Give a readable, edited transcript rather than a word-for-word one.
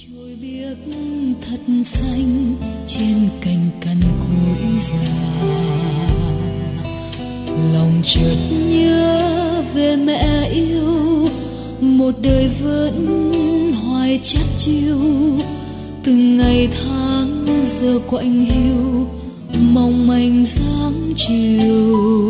Chồi biếc thật xanh trên cành cằn cỗi già, lòng chợt nhớ về mẹ yêu, một đời vẫn hoài chắt chiu, từng ngày tháng giờ quạnh hiu mong manh dáng chiều.